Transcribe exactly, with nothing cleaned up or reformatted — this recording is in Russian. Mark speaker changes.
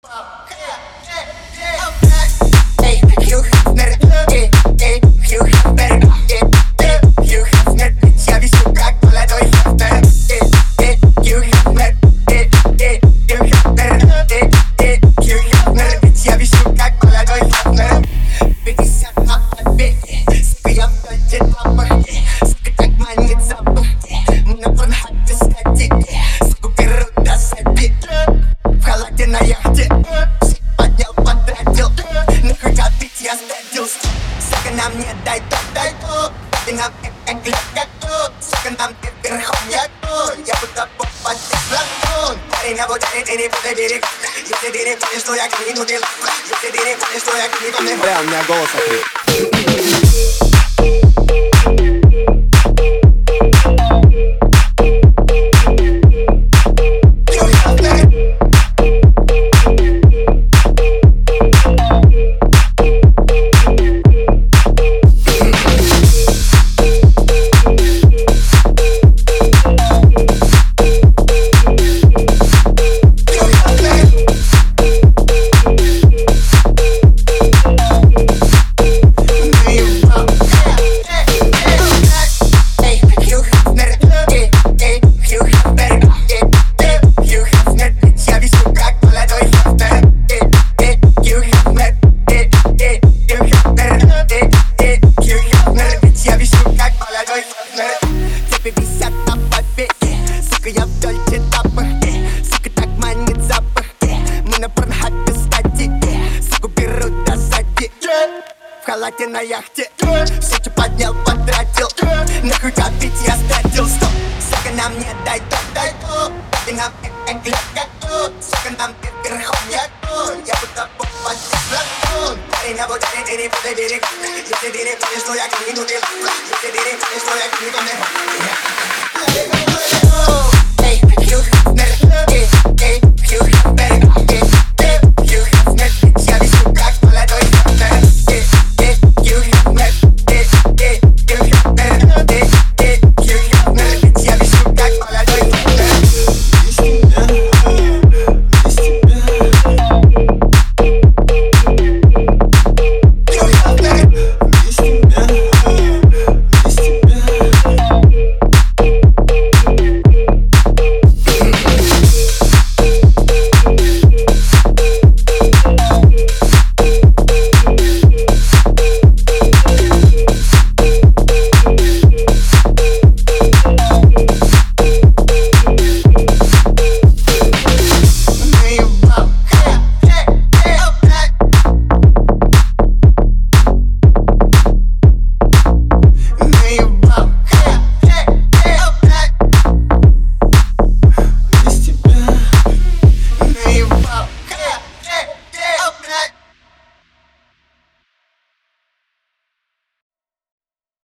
Speaker 1: Нам не дай то, дай то. Ты нам как готов. Сука, нам ты верхом я тут. Я буду попасть в платон. Парень, а вот ты не буду берег. Если ты не помнишь, что я к ней нудил. Если ты не помнишь, что я к ней помню.
Speaker 2: Бля, у меня голос открыт.
Speaker 1: Я в дольче тапахе, сука, так манит запахе. Мы на порнхабе стати, суку берут до сади. В халате на яхте, все, что поднял, потратил. Нахуй копить я стратил, стоп. Сука, нам не дай то, дай то. Ты нам как готов. Сука, нам ты верхом я тут. Я буду попасть в платон. Парень, а вот ты не буду берег. Если ты не помнишь, что я к ней нудил. Если ты не помнишь, что я к ней помню. You